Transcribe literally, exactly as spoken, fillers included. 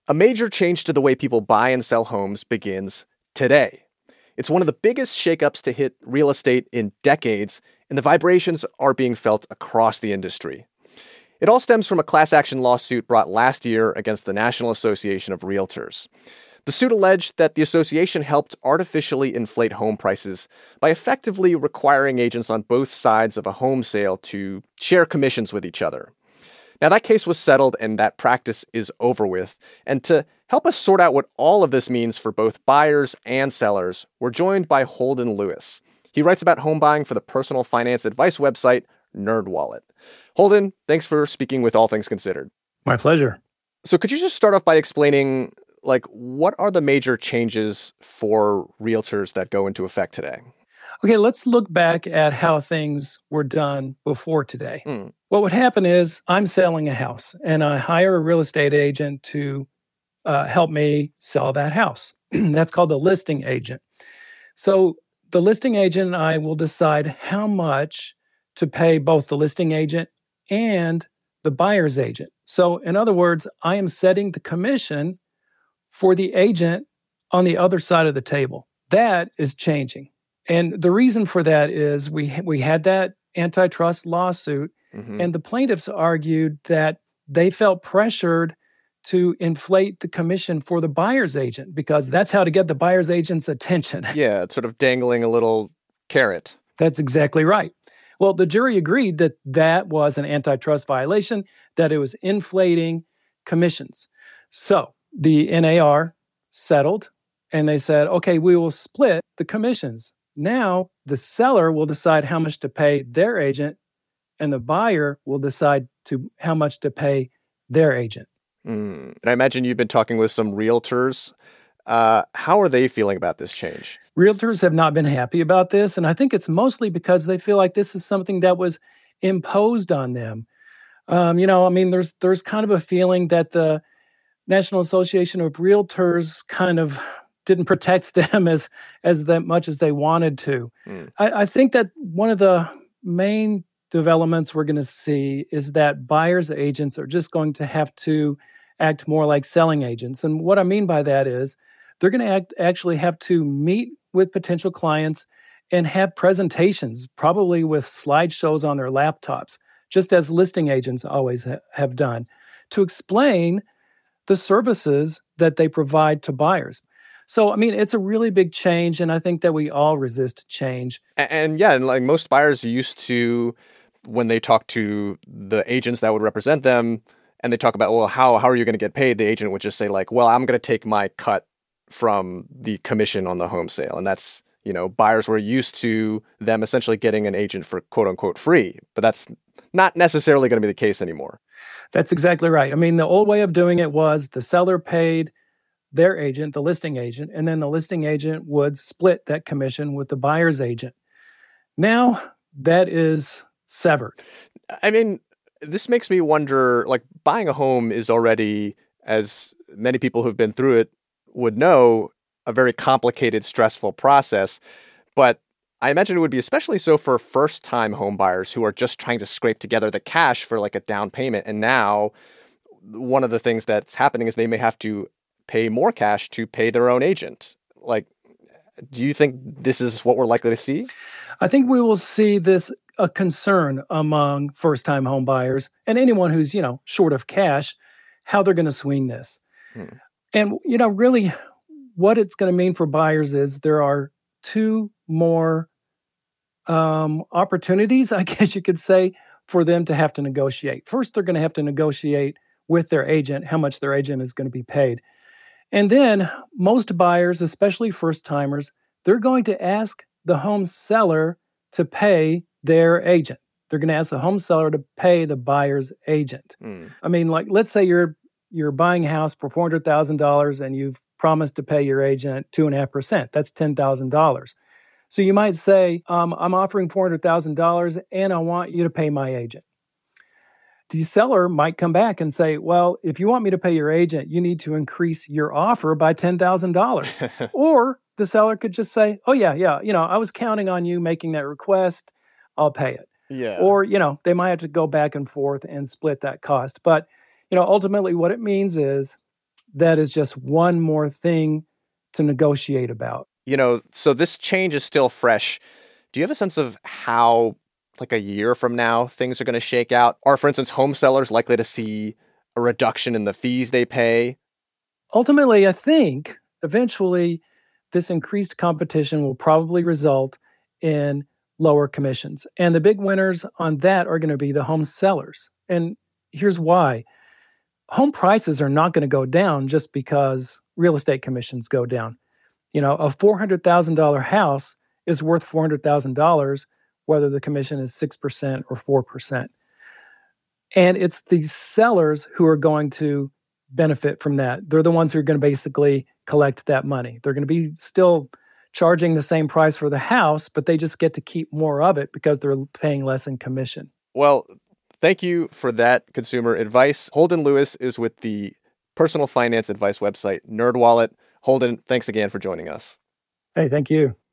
A major change to the way people buy and sell homes begins today. It's one of the biggest shakeups to hit real estate in decades, and the vibrations are being felt across the industry. It all stems from a class action lawsuit brought last year against the National Association of Realtors. The suit alleged that the association helped artificially inflate home prices by effectively requiring agents on both sides of a home sale to share commissions with each other. Now, that case was settled and that practice is over with. And to help us sort out what all of this means for both buyers and sellers, we're joined by Holden Lewis. He writes about home buying for the personal finance advice website, NerdWallet. Holden, thanks for speaking with All Things Considered. My pleasure. So could you just start off by explaining, like, what are the major changes for realtors that go into effect today? Okay, let's look back at how things were done before today. Mm. What would happen is I'm selling a house and I hire a real estate agent to uh, help me sell that house. That's called the listing agent. So the listing agent and I will decide how much to pay both the listing agent and the buyer's agent. So in other words, I am setting the commission for the agent on the other side of the table. That is changing. And the reason for that is we we had that antitrust lawsuit, mm-hmm. and the plaintiffs argued that they felt pressured to inflate the commission for the buyer's agent because that's how to get the buyer's agent's attention. Yeah, it's sort of dangling a little carrot. That's exactly right. Well, the jury agreed that that was an antitrust violation, that it was inflating commissions. So the N A R settled, and they said, okay, we will split the commissions. Now, the seller will decide how much to pay their agent, and the buyer will decide to how much to pay their agent. Mm. And I imagine you've been talking with some realtors. Uh, how are they feeling about this change? Realtors have not been happy about this, and I think it's mostly because they feel like this is something that was imposed on them. Um, you know, I mean, there's there's kind of a feeling that the National Association of Realtors kind of didn't protect them as as that much as they wanted to. Mm. I, I think that one of the main developments we're going to see is that buyer's agents are just going to have to act more like selling agents. And what I mean by that is they're going to act, actually have to meet with potential clients and have presentations, probably with slideshows on their laptops, just as listing agents always ha- have done, to explain the services that they provide to buyers. So, I mean, it's a really big change, and I think that we all resist change. And, and yeah, and like most buyers used to, when they talk to the agents that would represent them, and they talk about, well, how how are you going to get paid? The agent would just say like, well, I'm going to take my cut from the commission on the home sale. And that's, you know, buyers were used to them essentially getting an agent for quote unquote free, but that's not necessarily going to be the case anymore. That's exactly right. I mean, the old way of doing it was the seller paid their agent, the listing agent, and then the listing agent would split that commission with the buyer's agent. Now that is severed. I mean, this makes me wonder, like, buying a home is already, as many people who've been through it would know, a very complicated, stressful process. But I imagine it would be especially so for first-time home buyers who are just trying to scrape together the cash for like a down payment. And now one of the things that's happening is they may have to pay more cash to pay their own agent. Like, do you think this is what we're likely to see? I think we will see this a concern among first-time home buyers and anyone who's, you know, short of cash, how they're going to swing this. Hmm. And, you know, really what it's going to mean for buyers is there are two more um, opportunities, I guess you could say, for them to have to negotiate. First, they're going to have to negotiate with their agent how much their agent is going to be paid. And then most buyers, especially first-timers, they're going to ask the home seller to pay their agent. They're going to ask the home seller to pay the buyer's agent. Mm. I mean, like, let's say you're you're buying a house for four hundred thousand dollars and you've promised to pay your agent two point five percent. That's ten thousand dollars. So you might say, um, I'm offering four hundred thousand dollars and I want you to pay my agent. The seller might come back and say, well, if you want me to pay your agent, you need to increase your offer by ten thousand dollars. Or the seller could just say, oh, yeah, yeah, you know, I was counting on you making that request. I'll pay it. Yeah. Or, you know, they might have to go back and forth and split that cost. But, you know, ultimately what it means is that is just one more thing to negotiate about. You know, so this change is still fresh. Do you have a sense of how, like a year from now, things are going to shake out? Are, for instance, home sellers likely to see a reduction in the fees they pay? Ultimately, I think eventually this increased competition will probably result in lower commissions. And the big winners on that are going to be the home sellers. And here's why. Home prices are not going to go down just because real estate commissions go down. You know, a four hundred thousand dollars house is worth four hundred thousand dollars, whether the commission is six percent or four percent. And it's the sellers who are going to benefit from that. They're the ones who are going to basically collect that money. They're going to be still charging the same price for the house, but they just get to keep more of it because they're paying less in commission. Well, thank you for that consumer advice. Holden Lewis is with the personal finance advice website NerdWallet. Holden, thanks again for joining us. Hey, thank you.